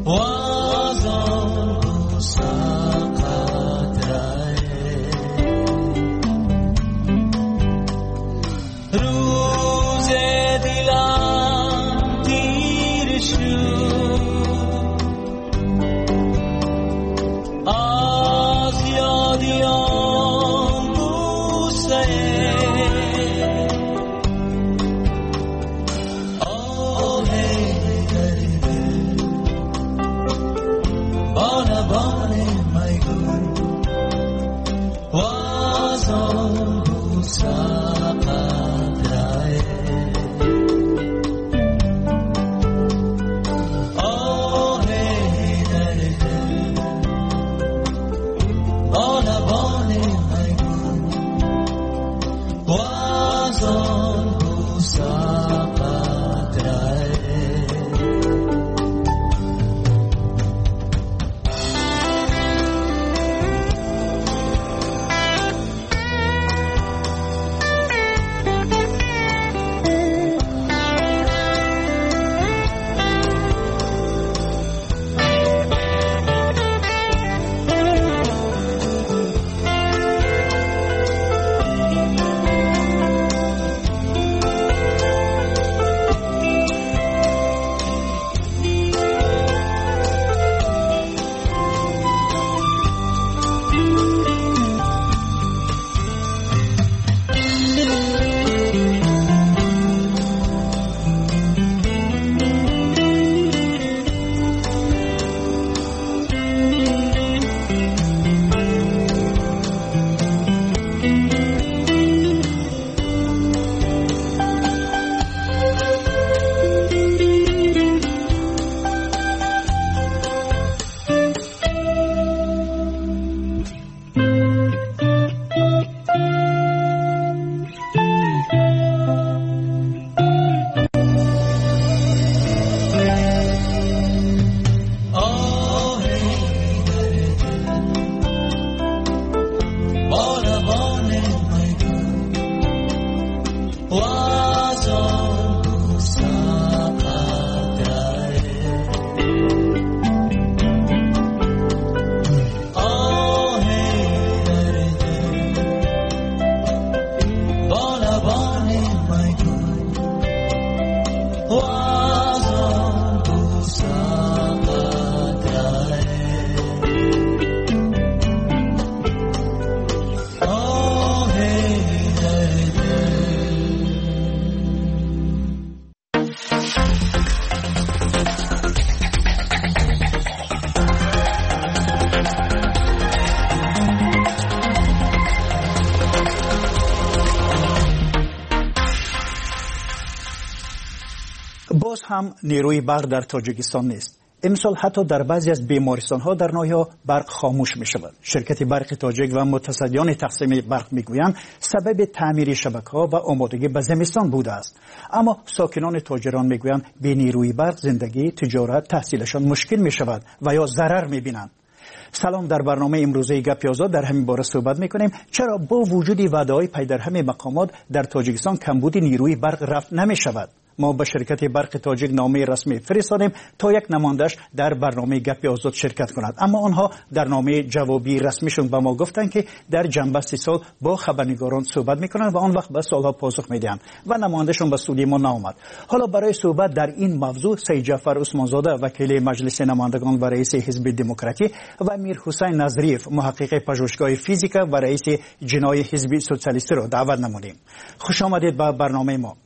باز هم نیروی برق در تاجیکستان نیست. امسال حتی در بعضی از بیمارستان‌ها در ناحیه برق خاموش می‌شود. شرکت برق تاجیک و متصدیان تقسیم برق می‌گویند سبب تعمیر شبکه‌ها و آمادگی به زمستان بوده است. اما ساکنان تاجران می‌گویند بی نیروی برق زندگی، تجارت، تحصیلشان مشکل می‌شود و یا ضرر می‌بینند. سلام، در برنامه امروزه گپ آزاد در همین باره صحبت می‌کنیم. چرا با وجود وعده‌های پی در همه مقامات در تاجیکستان کمبود نیروی برق رفع نمی‌شود؟ ما به شرکت برق تاجیک نامه رسمی فرستادیم تا یک نمایندش در برنامه گپ آزاد شرکت کند، اما آنها در نامه جوابی رسمیشون به ما گفتند که در جنبه 30 سال با خبرنگاران صحبت میکنند و آن وقت به سوالها پاسخ میدهند و نمایندشون به استودیو ما نآمد. حالا برای صحبت در این موضوع سید جعفر عثمانزاده وکیل مجلس نمایندگان و رئیس حزب دموکراتی و میر حسین نظریف محقق پژوهشگاه فیزیک و رئیس جنای حزب سوسیالیستی را دعوت نمودیم. خوش آمدید به برنامه ما.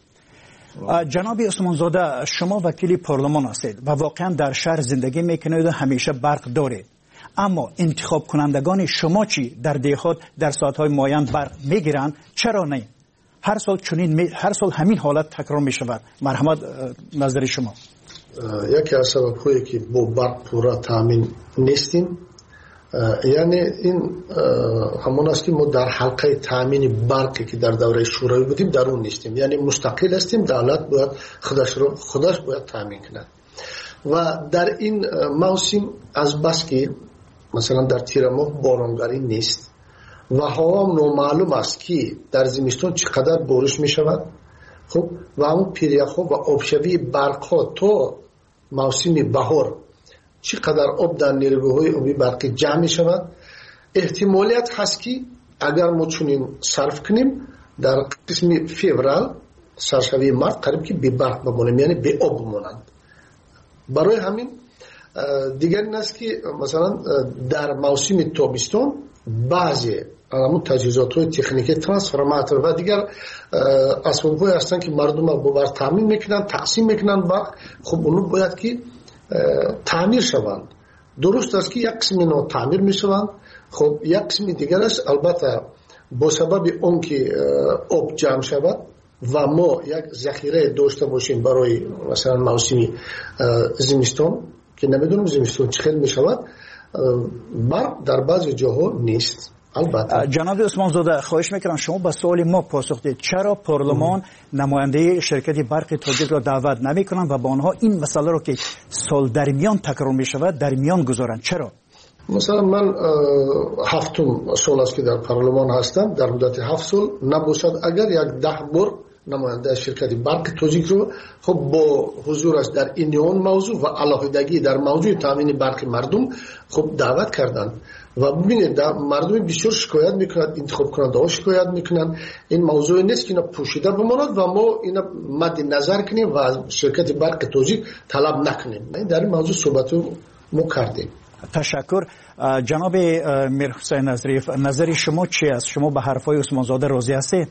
جناب عثمانزاده، شما وکیل پارلمان هستید و واقعا در شهر زندگی میکنید و همیشه برق دارید، اما انتخاب کنندگان شما چی؟ در دهات در ساعتهای معین برق میگیرند، چرا نه؟ هر سال همین حالت تکرار میشود. مرحمت، نظر شما. یکی از سبب‌هایی که با برق پورا تامین نیستیم، یعنی این همون است که ما در حلقه تامین برقی که در دوره شوروی بودیم در اون نیستیم، یعنی مستقل هستیم. دولت باید خودش باید تامین کند و در این موسم از بس که مثلا در تیر ماه بارانگری نیست و هوا نامعلوم است که در زمستان چقدر بارش می شود، خب و همون پیریخ ها و آبشوی برق ها تا موسم بهار چقدر آب در نیروگاه‌های آبی برقی جمع می شود. احتمالیت هست که اگر ما چنین صرف کنیم در قسم فوریه سرشوی مارس قریب که به برق بمانیم، یعنی به آب بمانند. برای همین دیگر این است که مثلا در موسم تابستان بعضی تجهیزات های تکنیکی ترانسفورماتور و دیگر اسباب های هستند که مردم با برق تامین میکنند، تقسیم میکنند برق. خب اونو باید که تعمیر شوند. درست است که یک قسم اینا تعمیر میشوند، خب یک قسم دیگر است البته با سبب اون که آب جمع شود و ما یک ذخیره داشته باشیم برای مثلا موسم زمستان که نمیدونم زمستان چه خیلی میشود، برق در بعضی جاها نیست. البته جناب عثمان زاده خواهش میکنم شما به سوال ما پاسخ دهید چرا پارلمان نماینده شرکت برق تاجیک را دعوت نمیکنند و با آنها این مسئله را که سال در میان تکرار میشود در میان گذارند؟ چرا؟ مثلا من 7 سال است که در پارلمان هستم، در مدت 7 سال نباشد اگر یک 10 بار نماینده شرکت برق تاجیک رو خب با حضورش در این موضوع و علاقه‌داری در موضوع تامین برق مردم خب دعوت کردند و ببینید مردم بسیار شکایت میکنند، انتخاب کننده ها شکایت میکنند. این موضوع نیست که اینا پوشیده بماند و ما اینا مد نظر کنیم و از شرکت برق تاجیک طلب نکنیم. در این موضوع صحبت ما کردیم. تشکر. جناب میرحسین نظریف، نظر شما چی است؟ شما به حرفای عثمان زاده راضی هستید؟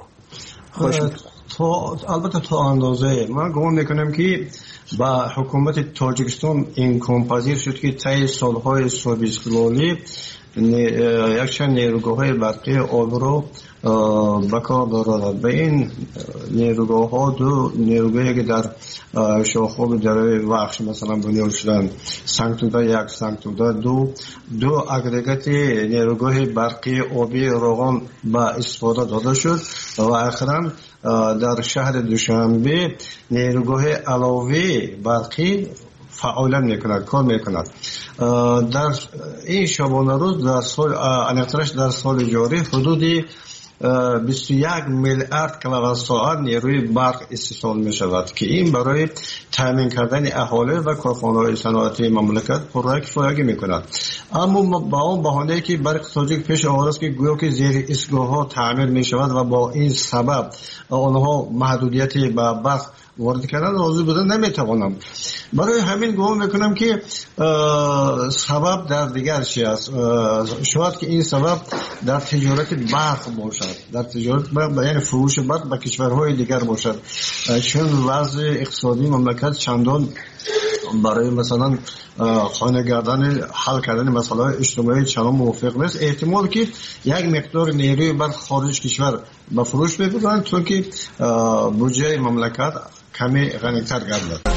البته تا اندازه من گمان میکنم که با حکومت تاجیکستان این پذیر شد که طی سالهای استقلالی یک چند نیروگاه‌های برقی آب رو به کار دارد. به این نیروگاه ها دو نیروگاهی که در شاخوب دره وخش مثلا بنیاد شدن، سنگتوده یک، سنگتوده دو اگریگات نیروگاه برقی آبی روغن به استفاده داده شد و اخیراً در شهر دوشنبه نیروگاه علاوه برقی فعال میکند، کار میکند. در این شبانه روز در سال جاری حدود 21 میلیارد کیلووات ساعت نیروی برق استفاده می شود که این برای تامین کردن اهالی و کارخانه‌های صنعتی مملکت پررای کفایت می کند. اما با اون بهانه که برق تاجیک پیش آورده است که گویا که زیر ایستگاه ها تعمیر می شود و با این سبب آنها محدودیتی به برق وارد کردن راضی بودن نمیتوانم. برای همین گمان میکنم که سبب در دیگر چی است. شاید که این سبب در تجارت برق باشد، در تجارت برق یعنی فروش برق به کشورهای دیگر باشد، چون وضع اقتصادی مملکت چندان برای مثلا خانه گردن حل کردن مسائل اجتماعی چندان موافق نیست. احتمال که یک مقدار نیروی برق خارج کشور به فروش ببرند چون که بودجه مملکت کمی غنی‌تر گردد.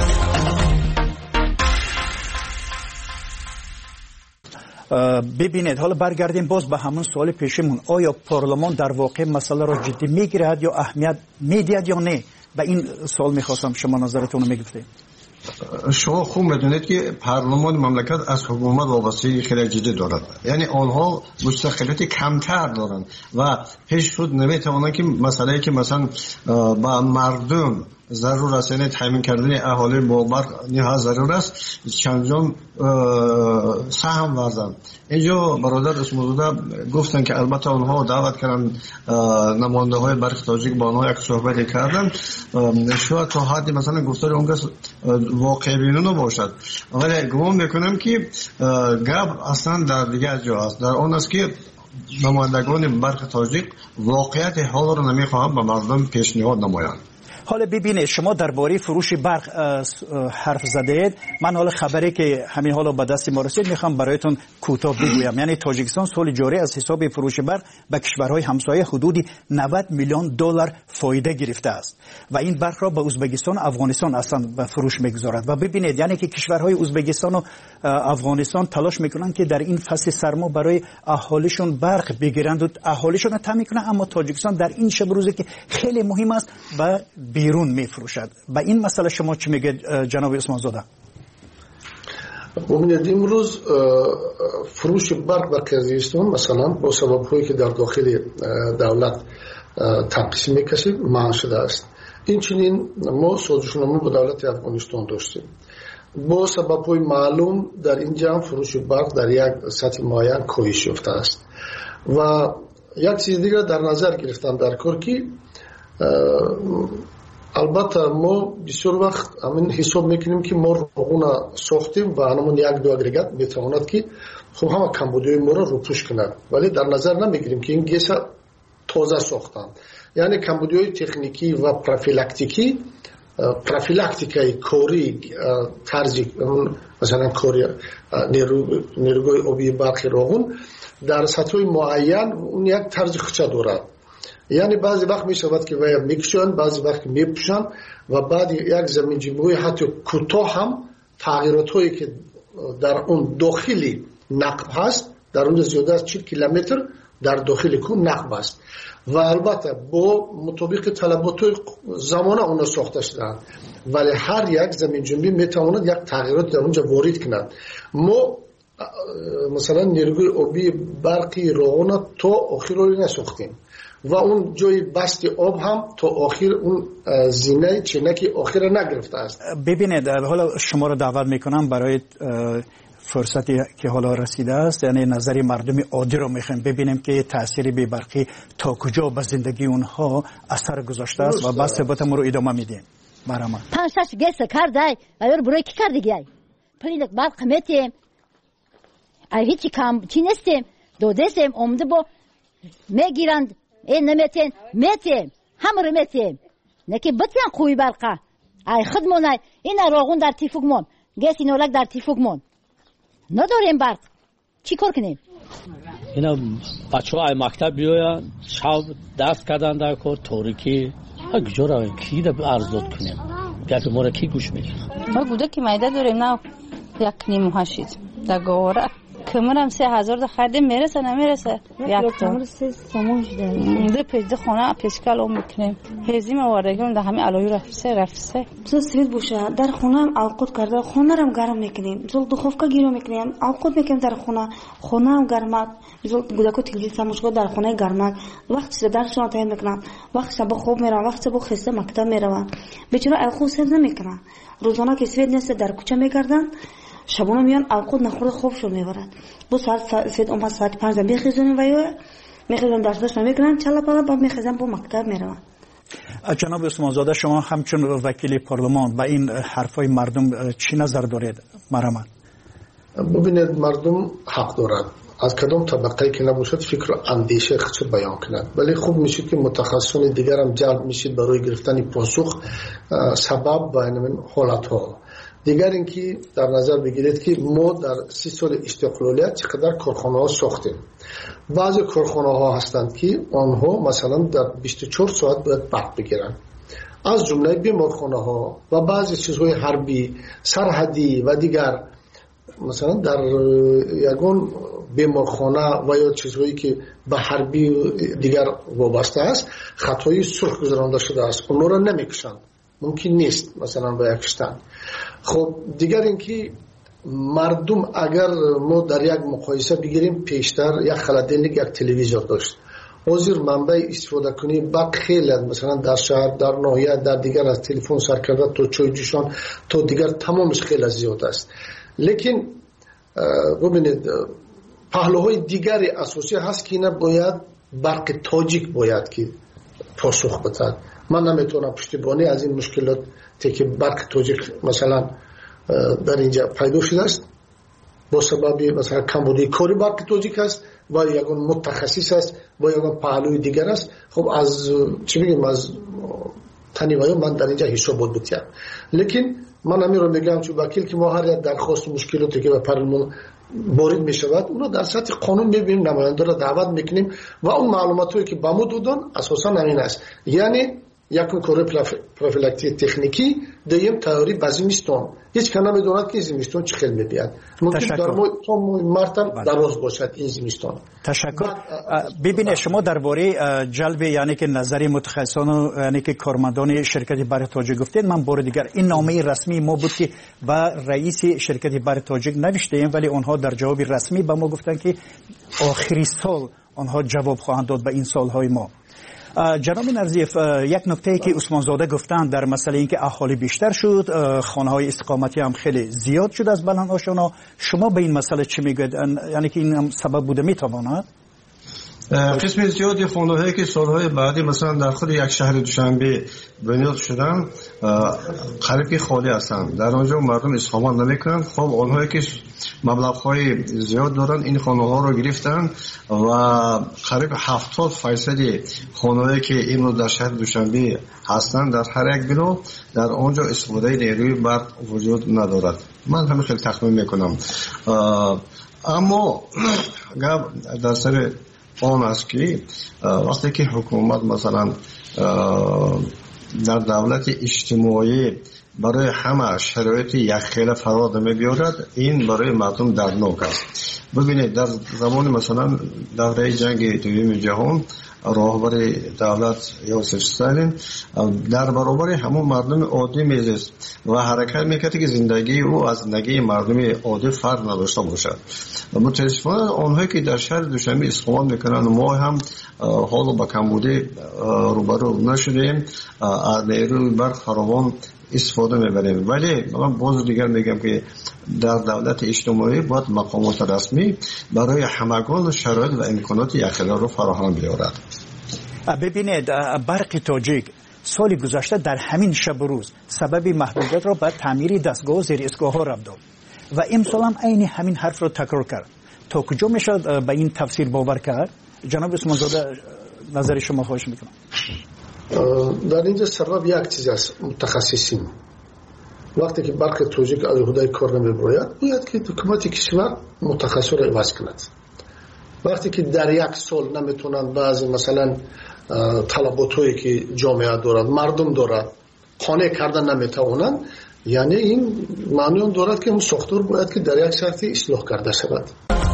ببینید حالا برگردیم باز به همون سوال پیشمون، آیا پارلمان در واقع مسئله را جدی میگیرد یا اهمیت میدهد یا نه؟ به این سوال میخواستم شما نظرتون رو میگفتید. شما خوب میدونید که پارلمان مملکت از حکومت وابستگی خیلی جدی دارد، یعنی آنها مستقلیت کمتر دارند و پیش خود نمیتوانند که مسئله که مثلا با مردم ضرور است، یعنی تامین کردن اهالی با برق نیاز ضرور است، چندان سهم ورزند. اینجا برادر عثمان زاده گفتن که البته آنها دعوت کردن نماینده های برق تاجیک با آنها یک صحبتی کردن، شاید تا حدی مثلا گفتار اون کس واقع بینانه باشد، ولی گمان میکنم که گپ اصلا در دیگر جا است، در آن است که نمایندگان برق تاجیک واقعیت حال را نمیخواهند به مردم پیشنهاد نمایند. حالا ببینید شما درباره فروش برق حرف زدید، من حالا خبری که همین حالا به دست ما رسید میخوام برایتون کوتاه بگویم. یعنی تاجیکستان سال جاری از حساب فروش برق به کشورهای همسایه حدود 90 میلیون دلار فایده گرفته است و این برق را به ازبکستان و افغانستان اصلا به فروش میگذارد. و ببینید یعنی که کشورهای ازبکستان و افغانستان تلاش میکنن که در این فصل سرما برای اهالیشون برق بگیرند و اهالیشون را تامین کنند، اما تاجیکستان در این شب روزی که خیلی مهم است و بیرون میفروشد. با این مسئله شما چی میگه جناب عثمان زاده؟ ببینید امروز فروش برق در قزاقستان مثلا با سبب‌هایی که در داخل دولت تقسیم میکشید منع شده است. این چنین ما سازشنامه با دولت افغانستان داشتیم. با سبب‌های معلوم در اینجا فروش برق در یک سطح معین کاهش یافته است و یک چیز دیگر در نظر گرفتم در کار که البته ما بسیار وقت همین حساب میکنیم که ما روغن ساختیم و همون یک دو اگریگات میتواند که خب همه کمبودی ما رو پوش کند، ولی در نظر نمیگیریم که این گیس تازه ساختن. یعنی کمبودی تکنیکی و پروفیلاکتیکای کوری طرزی مثلا کوری نیروگوی آبی برق روغن در سطح معین اون یک طرز خچه دارد. یعنی بعضی وقت می شود که ویا میکشن، بعضی وقت میپوشن و بعد یک زمین جنبوی حتی کوتاه هم تغییرات هایی که در اون داخلی نقب هست، در اون زیاده از 40 کیلومتر در داخل کون نقب است و البته با مطابق طلبات زمانه اون ساخته شدند، ولی هر یک زمین جنبی میتواند یک تغییرات در اونجا وارد کند. ما مثلا نیروگوی آبی برقی روغن تا آخر رو نساختیم و اون جای بست آب هم تا آخر اون زینه چینکی آخر نگرفته است. ببینید حالا شما رو دعوت میکنم برای فرصتی که حالا رسیده است، یعنی نظری مردم عادی رو میخوایم ببینیم که تأثیر بی برقی تا کجا به زندگی اونها اثر گذاشته است و بعد ثباتمون رو ادامه میدیم. برام پنجش گس کردای ایور برای کی کردگی پلیلک برق میتیم ای هیچی کم چی نستیم دو دستیم اومده با میگیرند این نمیتین میتیم همه رو میتیم نکی بطیان خوی برقه ای خدمونه این روغن در تیفوگمون گس اینولک در تیفوگمون نداریم برق چی کار کنیم؟ اینا بچه های مکتب بیاین شب دست کردن در کار تاریکی کجا رویم کی در ارزاد کنیم گفت ما را کی گوش میگیم ما گوده که میده داریم نه یک نیم هشید در گواره کمرم 3000 ده خریدیم میرسه نمیرسه یک تا سموش داریم ده پیده خونه پیشکل اون میکنیم هزیم واردگیم ده همین علوی رفسه بسو سوید بوشه در خونه هم اوقات کرده خونه هم گرم میکنیم بسو دخوفکا گیرو میکنیم اوقات میکنیم در خونه هم گرمت بسو گودکو تلگیل سموشگو در خونه گرمت وقتی درشون تایم میکنم وقتی شب خوب میرم وقتی شب خسته مکتب میروم بیچاره خوب سر نمیکنن روزانه که سوید نیست در کوچه میگردن شبونه میان اوقات نخورده خوبشون میبرد بو ساعت سید اومد ساعت 5 میخیزونیم و یا میخیزون درسش میکنن چلا پلا با میخیزن با مکتب میرون. جناب عثمان زاده شما همچون وکیل پارلمان با این حرفای مردم چی نظر دارید؟ مرحمت ببینید مردم حق دارد از کدام طبقه که نباشد فکر و اندیشه خود بیان کند، ولی خوب میشه که متخصصان دیگر هم جلب میشید برای گرفتن پاسخ سبب و این حالت ها. دیگر اینکه در نظر بگیرید که ما در 30 سال استقلالیت چقدر کارخانه ها ساختیم. بعضی کارخانه ها هستند که آنها مثلا در 24 ساعت باید برق بگیرن، از جمله بیمارخانه ها و بعضی چیزهای حربی سرحدی و دیگر مثلا در یگان بیمارخانه و یا چیزهایی که به حربی دیگر وابسته است خطای سرخ گذرانده شده است، اونها را نمیکشند، ممکن نیست مثلا باید کشتن. خب دیگر اینکه مردم اگر ما در یک مقایسه بگیریم پیشتر یک خلدلنگ یک تلویزیون داشت، حاضر منبع استفاده کنی برق خیلی مثلا در شهر در ناحیه در دیگر از تلفن سر کرده تا چای جوشان تا دیگر تمامش خیلی زیاد است. لیکن ببینید پهلوهای دیگری اساسی هست که اینا باید برق تاجیک باید که پاسخ بده. من نمیتونم پشتیبانی از این مشکلات که برق تاجیک مثلا در اینجا پیدا شده است با سبب مثلا کمبودی کاری برق تاجیک است و یگان متخصص است و یگان پهلوی دیگر است. خب از چی بگیم از تنیوایی من در اینجا حسابات بتیم، لیکن من همین رو میگم چون وکیل که ما هر یک درخواست مشکلاتی که به پارلمان وارد میشود اونا در سطح قانون میبینیم، نماینده را دعوت میکنیم و اون معلوماتی که به ما دادن اساسا همین است. یعنی یکم کار پروفیلاکتیک تکنیکی، دوم تئوری به زمستان. هیچ کس نمیدوند که زمستان چه خیلی میبیاد، ممکن در مرتب دراز باشد این زمستان. تشکر. ببینید شما درباره جلب یعنی که نظری متخصصان یعنی که کارمندان شرکت برق تاجیک گفتید، من بار دیگر این نامه رسمی ما بود که با رئیس شرکت برق تاجیک نوشتیم، ولی آنها در جواب رسمی به ما گفتن که آخری سال آنها جواب خواهند داد به این سالهای ما. جناب نرزیف، یک نکته که عثمان زاده گفتند در مسئله اینکه اهالی بیشتر شد، خانه‌های استقامتی هم خیلی زیاد شد از بلند آشانا، شما به این مسئله چی میگوید؟ یعنی که این هم سبب بوده میتواند؟ قسم زیادی خانه‌هایی که سالهای بعدی مثلا در خود یک شهر دوشنبه بنیاد شدن قریب خالی هستند، در آنجا مردم اقامت نمیکنند. خب آنهایی که مبلغ‌های زیاد دارن این خانه‌ها رو گرفتن و قریب 70% خانه‌هایی که این رو در شهر دوشنبه هستند در هر یک بنا در آنجا استفاده نیروی برق وجود ندارد. من همین خیلی تخمین میکنم. اما در سر آن است که وقتی که حکومت مثلا در دولت اجتماعی برای همه شرایط یخخیل فراد می‌بیارد، این برای مردم دردناک است. ببینید در زمان مثلا دوره جنگ دوم جهان راهبر دولت یوسف استالین در برابر همون مردم عادی میزیست و حرکت میکرد که زندگی او از زندگی مردم عادی فرق نداشته باشد. متاسفانه آنهایی که در شهر دوشنبه اقامت میکنند ما هم حالا با کمبودی روبرو نشدیم، از نیروی برق فراوان استفاده میبریم. ولی من باز دیگر میگم که در دولت اجتماعی باید مقامات رسمی برای همگان شرایط و امکانات یخخیل رو فراهم بیارد. ببینید برق تاجیک سال گذشته در همین شب و روز سبب محدودیت را به تعمیر دستگاه و زیر ایستگاه ها رفت داد و امسال هم عین همین حرف را تکرار کرد. تا کجا میشد به این تفسیر باور کرد؟ جناب عثمان زاده نظر شما خواهش میکنم. در اینجا سبب یک چیز است. متخصصین وقتی که برق تاجیک از عهده کار نمیبراید باید که حکومت کشور متخصص را عوض کند. وقتی که در یک سال نمیتونن بعضی مثلا طلباتایی که جامعه دارد مردم دارد خانه کردن نمیتوانند، یعنی این معنی اون دارد که اون ساختار باید که در یک شرطی اصلاح کرده شود.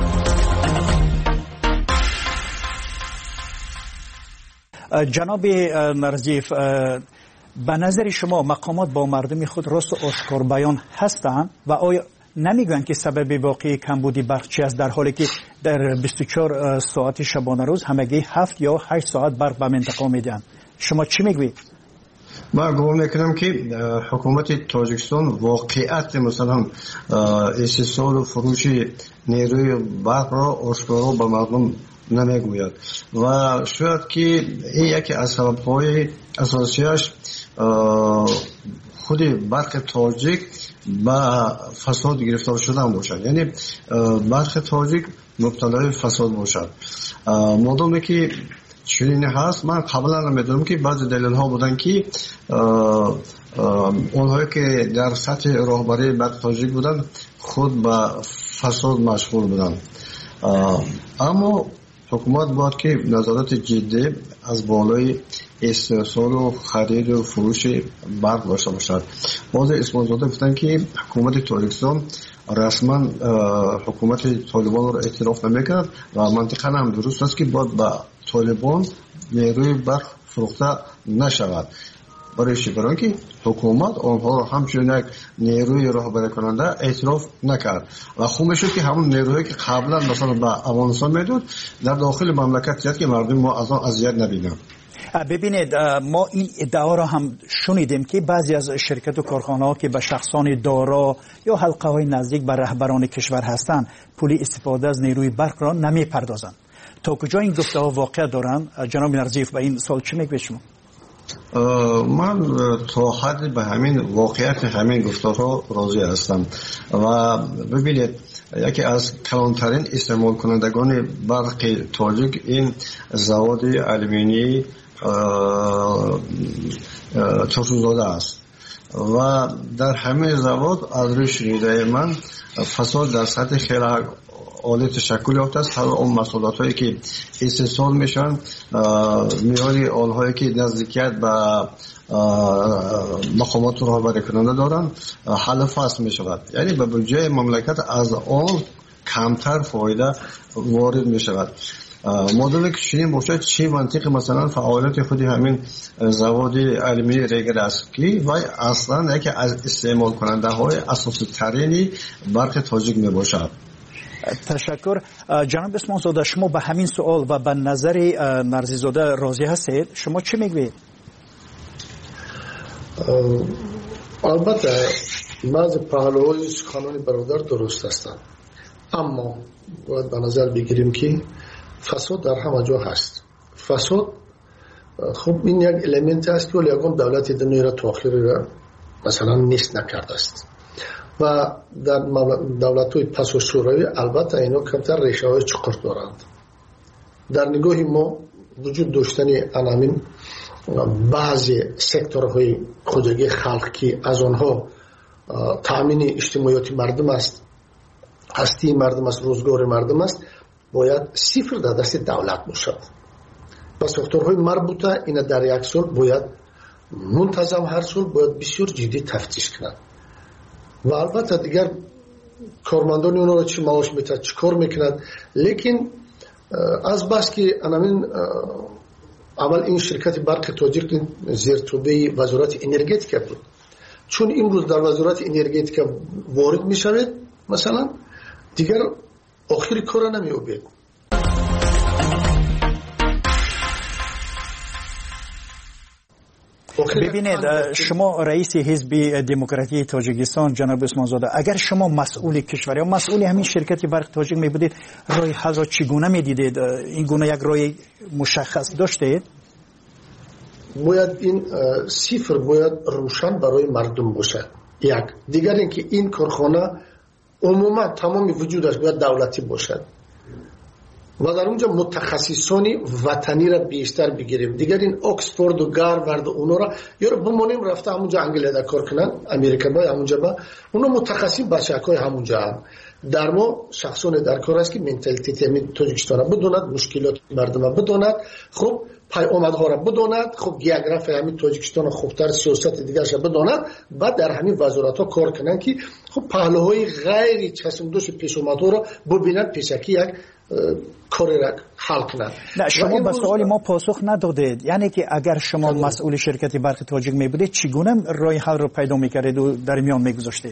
جناب نرزیف، به نظر شما مقامات با مردم خود راست و آشکار بیان هستند و آیا نمیگویند که سبب واقعی کمبودی برق چی است، در حالی که در 24 ساعت شبانه روز همگی 7 یا 8 ساعت برق به منطقه میدن؟ شما چی میگویید؟ من گمان میکنم که حکومت تاجیکستان واقعیت مثلا استحصال و فروش نیروی برق را آشکارا به مردم نمیگوید و شاید که این یکی از سبب‌های اساسیش خود برق تاجیک با فساد گرفتار شدن باشد، یعنی برق تاجیک مبتلای فساد باشد. مادامی که چنین هست، من قبلا نمیدونم که بعضی دلیل ها بودن که اونهایی که در سطح راهبری برق تاجیک بودن خود به فساد مشغول بودن. اما حکومت باید که نظارت جدی از بالای استحصال و خرید و فروش برق داشته باشد. بعضی عثمان زاده گفتن که حکومت تاجیکستان رسما حکومت طالبان را اعتراف نمیکند و منطقا هم درست است که باید به طالبان نیروی برق فروخته نشود. برای چی؟ برای که حکومت آنها را همچنین یک نیروی راهبری کننده اعتراف نکرد و خوب میشد که همون نیرویی که قبلا مثلا به افغانستان میداد در داخل مملکت زیاد که مردم ما از آن اذیت نبینند. ببینید ما این ادعا را هم شنیدیم که بعضی از شرکت و کارخانه ها که به شخصان دارا یا حلقه های نزدیک به رهبران کشور هستند پولی استفاده از نیروی برق را نمی پردازند. تا کجا این گفته ها واقع دارند؟ جناب نرزیف به این سال چی میگوید شما؟ من تا حد به همین واقعیت همین گفتارها راضی هستم و ببینید یکی از کلانترین استعمال کنندگان برق تاجیک این زواد آلومینی ترسوزاده است و در همه زواد از روی شنیده من فساد در سطح خیلی عالی تشکل یافته است. هر اون مسئولات هایی که استحصال میشن میاری آنهایی که نزدیکیت به مقامات راهبری کننده دارن حل فصل میشود، یعنی به بودجه مملکت از آن کمتر فایده وارد میشود. مدل که چنین باشد چی منطق مثلا فعالیت خودی همین زواد آلومینی ریگر است که و اصلا یکی از استعمال کننده های اساسی ترینی برق تاجیک می باشد. تشکر. جناب عثمان زاده، شما به همین سوال و به نظر نرزی زاده راضی هستید؟ شما چی میگوید؟ البته بعض پهلوهای سخنان برادر درست هستند، اما باید به نظر بگیریم که فساد در همه جا هست. فساد خب این یک المنت است که یگان دولت دنیا را تأخیر را مثلا نیست نکرده است و در دولت‌های پس و شوروی البته اینا کمتر ریشه‌های چقر دارند. در نگاه ما وجود داشتن همین بعضی سکتورهای خودگی خلق که از آنها تأمین اجتماعیات مردم است، هستی مردم است، روزگار مردم است، باید صفر در دست دولت باشد. و سکتورهای مربوطه اینا در یک سال باید منتظم هر سال باید بسیار جدی تفتیش کنند و البته دیگر کارمندان اونا را چی معاش میتر چی کار میکنند. لیکن از بس که اول این شرکت برق تاجیک زیر توبه وزارت انرژتیک بود، چون امروز در وزارت انرژتیک وارد میشود مثلا دیگر آخری کار نمیوبید. ببینید، شما رئیس حزب دموکراتی تاجیکستان جناب عثمان زاده، اگر شما مسئول کشور یا مسئول همین شرکت برق تاجیک می بودید، راه حل را چگونه می دیدید؟ این گونه یک راه مشخص داشتید؟ باید این صفر باید روشن برای مردم باشد. یک دیگر اینکه این کارخانه عموما تمام وجودش باید دولتی باشد و در اونجا متخصصانی وطنی را بیشتر بگیریم. دیگر این اکسفورد و گاروارد و اونا را یا بمونیم رفته همونجا انگلیس کار کنن، امریکا با همونجا با اونا متخصص بچه‌های همونجا هم. در ما شخصان در کار است که منتالیتی همین تاجیکستان بدوند، مشکلات مردم بدوند، خب پیامدها را بدوند، خب گیوگرافی همین تاجیکستان خوبتر، سیاست دیگرش بدوند، بعد در همین وزارت‌ها کار کنن که خب پهلوهای غیر چشم‌دوش پیشامدها را ببینند، پیشکی یک کاری را حل کنند. نه، شما به سوال ما پاسخ ندادید. یعنی که اگر شما مسئول شرکت برق تاجیک می بودید چگونه راه حل را پیدا می‌کردید و در میان می‌گذاشتید؟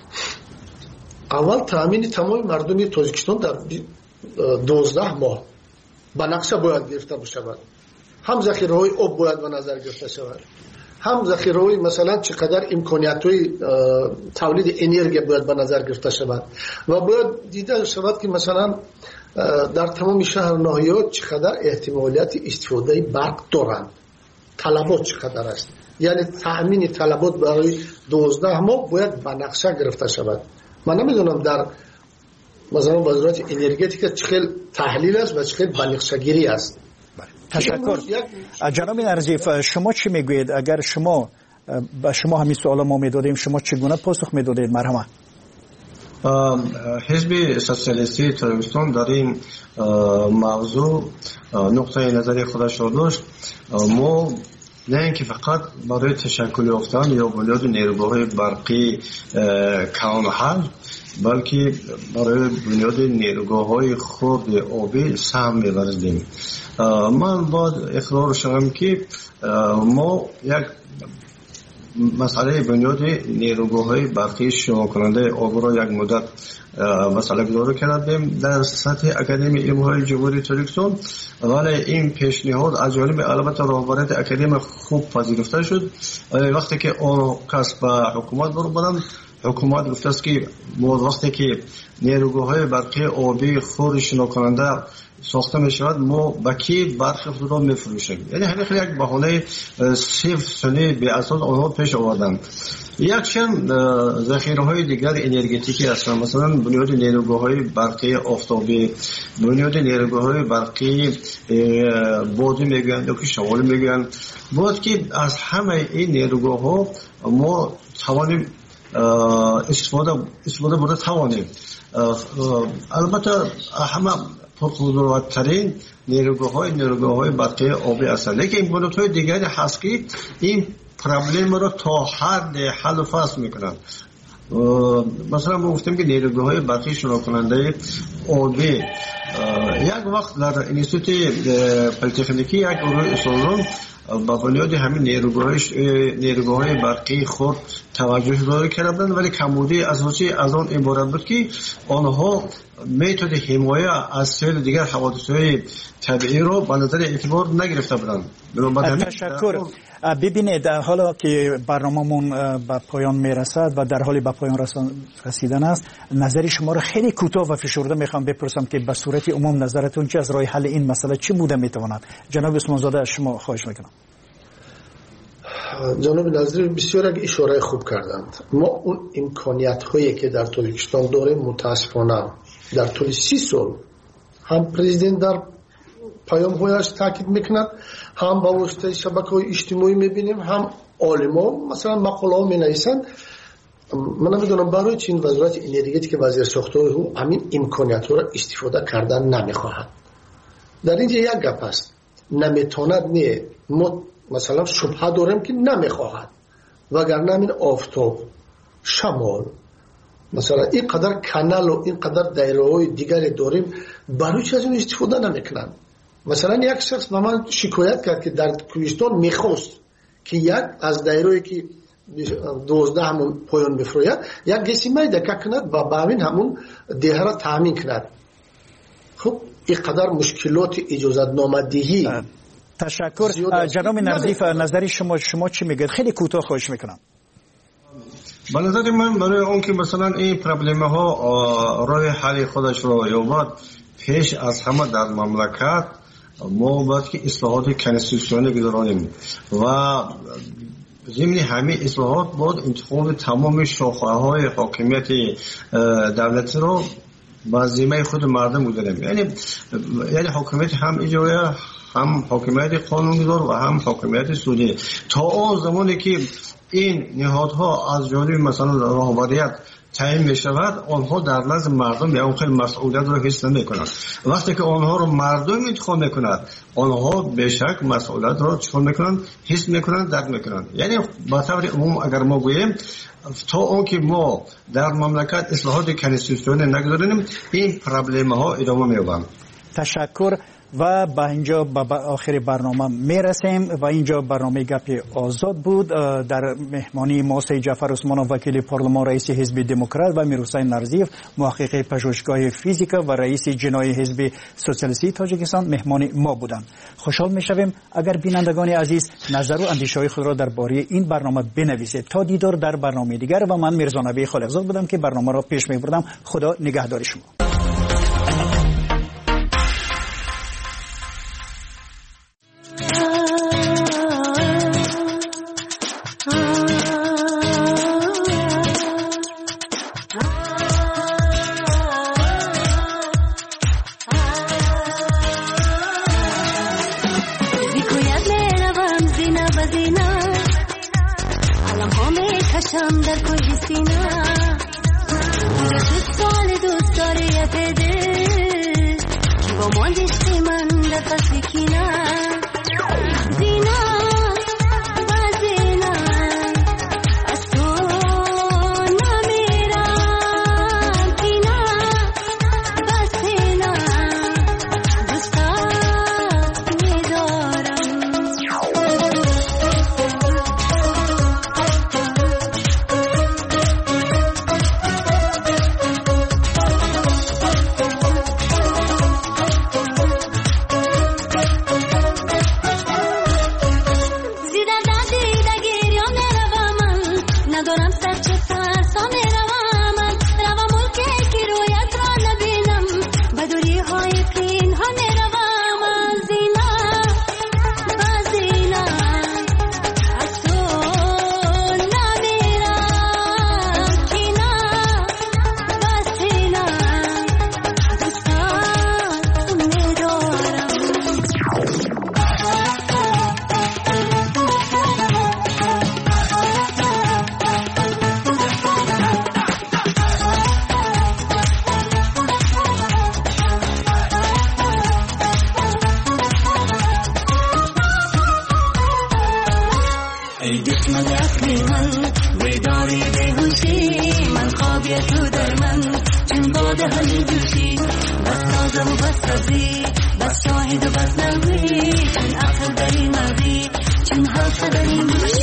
اول تامین تمام مردم تاجیکستان در 12 ماه به نقشه باید گرفته بشود. هم ذخیره‌های آب باید به نظر گرفته شود، هم ذخیره‌های مثلا چقدر امکانیت‌های تولید انرژی باید به نظر گرفته شود و باید دیده شود که مثلا در تمام شهر ناحیه‌ها چقدر احتمالیت استفاده برق دارند، طلبات چقدر است. یعنی تأمین طلبات برای 12 ماه باید به نقشه گرفته شود. من نمیدونم در مثلا وزارت انرژتیک چه تحلیل است و چه بنقشه‌گیری است. تشکر. جناب نرزیف، شما چی میگویید؟ اگر شما به شما همین سوال ما میدادیم، شما چگونه پاسخ میدادید؟ مرحمت. حزب سوسیالیستی تاجیکستان در این موضوع نقطه نظری خودش را داشت. ما نه اینکه فقط برای تشکل یافتن یا بنیاد نیروگاه‌های برقی کان حل، بلکه برای بنیاد نیروگاه‌های خرد آبی سهم می‌ورزیم. من باید اقرار شدم که ما یک مسئله بنیاد نیروگاه‌های برقی شروع کننده آب را یک مدت مسئله گذاری کردیم در سطح اکادمی علم‌های جمهوری تاجیکستان، ولی این پیشنهاد از جانب البته رهبریت اکادمی خوب پذیرفته شد. وقتی که آن کس به حکومت برد، حکومت گفته است که وقتی که نیروگاه‌های برقی آبی خرد شروع کننده ساخته می شود، ما با کی برق خود را می فروشیم. یعنی همین یک بهانه صفر سنی به اساس آنها پیش آوردند. یک چند ذخیره‌های دیگر انرژتیکی هستند، مثلا بنیاد نیروگاه‌های برقی آفتابی، بنیاد نیروگاه‌های برقی بادی میگویند یا که شمالی میگویند. باید که از همه این نیروگاه‌ها ما توانیم استفاده برده توانیم. البته همه پرقدرت‌ترین نیروگاه‌های برقی آبی هستند، لیکن بنیادهای دیگری هست که این پرابلم را تا حد حل و فصل میکنند. مثلا ما گفتیم که نیروگاه‌های برقی شروع کننده آبی یک وقت در انستیتوت پلیتکنیکی یک گروه اصولان با بنیاد همین نیروگاه‌های برقی خود توجه داشته کردند، ولی کمبودی اساسی از آن عبارت بود که آنها متد حمایت از سایر دیگر حوادث‌های طبیعی را به نظر اعتبار نگرفته بودند. تشکر. ببینید حالا که برنامه‌مون به پایان میرسد و در حال به پایان رسیدن است، نظر شما را خیلی کوتاه و فشرده میخوام بپرسم که به صورت عموم نظرتون چه از راه حل این مسئله چی بوده میتواند؟ جناب عثمان زاده از شما خواهش میکنم. جناب نظری بسیار اشاره خوب کردند. ما اون امکانیت هایی که در تاجیکستان داریم متاسفانه در طول 30 سال هم پرزیدنت در پیام هایش تاکید میکند، هم با واسطه شبکه‌های اجتماعی میبینیم، هم عالمان مثلا مقاله ها مینویسند. من نمیدونم برای چین وزارت انرژی که وزیر ساخته او همین امکانیت ها را استفاده کردن نمیخواهد. در اینجا یک گپ است، نمیتواند نه، ما مثلا شبهه داریم که نمیخواهد، وگرنه همین آفتاب، شمال، مثلا این قدر کانال و این قدر دایره های دیگری داریم، برای چی از این استفاده نمیکنند؟ مثلا یک شخص به من شکایت کرد که در کوهستان میخواست که یک از دایره‌ای که 12 همون پایان بفروید یک قسمه دکه کند و به همین همون دیه را تامین کند. خب این قدر مشکلات اجازت نامدهی. تشکر. جناب نظیف نظری شما چی میگید؟ خیلی کوتاه خواهش میکنم. به نظر من برای اون که مثلا این پرابلم ها راه حل خودش رو یابد، پیش از همه در مملکت ما باید که اصلاحات کنستیتوسیونی گذارانیم و ضمن همه اصلاحات باید انتخاب تمام شاخه‌های حاکمیت دولتی رو با ذمه خود مردم گذاریم. یعنی حاکمیت هم اجرایی، هم حاکمیت قانونگذار و هم حاکمیت سودی. تا اون زمانی که این نهادها از جانب مثلا رهبریت تعیین می شود، آنها در نزد مردم به اون خیلی مسئولیت را حس نمی کنند. وقتی که آنها را مردم انتخاب می کند، آنها به شک مسئولیت را چون می کنند، حس می کنند، درک می کنند. یعنی به طور عموم اگر ما گوییم تا اون که ما در مملکت اصلاحات کنستیتوسیونی نگذاریم، این پرابلم ها ادامه می یابند. تشکر. و به اینجا به آخر برنامه میرسیم و اینجا برنامه گپ آزاد بود. در مهمانی ما سید جعفر عثمانوف وکیل پارلمان، رئیس حزب دموکرات و میرحسین نرزیف محقق پژوهشگاه فیزیکا و رئیس جنایی حزب سوسیالیستی تاجیکستان مهمان ما بودند. خوشحال میشویم اگر بینندگان عزیز نظر و اندیشه‌های خود را درباره این برنامه بنویسید. تا دیدار در برنامه دیگر و من میرزا نبی خالقزاد بودم که برنامه را پیش میبردم. خدا نگهدار شما. تو در من چون باد همی جوشی بس تازه و سازی بس شاهد و بس نوی چون عقل در این مغزی چون حلقه در این گوش